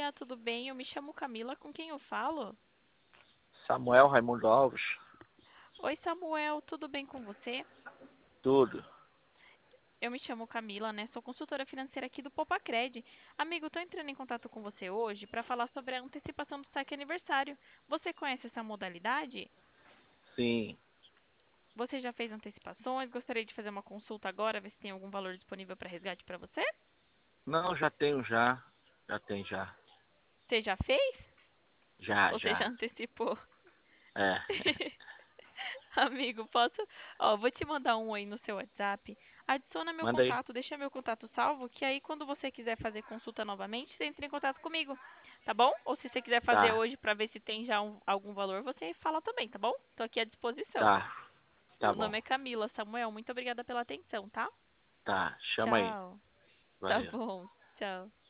dia, tudo bem? Eu me chamo Camila, com quem eu falo? Samuel Raimundo Alves, Oi, Samuel, tudo bem com você? tudo. Eu me chamo Camila, né? Sou consultora financeira aqui do Popacred. Amigo, tô entrando em contato com você hoje para falar sobre a antecipação do saque aniversário. Você conhece essa modalidade? Sim. Você já fez antecipações? Gostaria de fazer uma consulta agora, ver se tem algum valor disponível para resgate para você? Não, já tenho já. Já tem já. Você já fez? Já, Ou você já já. antecipou? É. Amigo, posso? Ó, vou te mandar um aí no seu WhatsApp. Adiciona meu Manda aí. contato, deixa meu contato salvo, que aí quando você quiser fazer consulta novamente, você entra em contato comigo, tá bom? Ou se você quiser fazer Tá, hoje para ver se tem já algum valor, você fala também, tá bom? Tô aqui à disposição. tá. Tá Meu bom. nome é Camila, Samuel, muito obrigada pela atenção, tá? Tá. Chama aí. Tchau. Tá Valeu. bom. Tchau.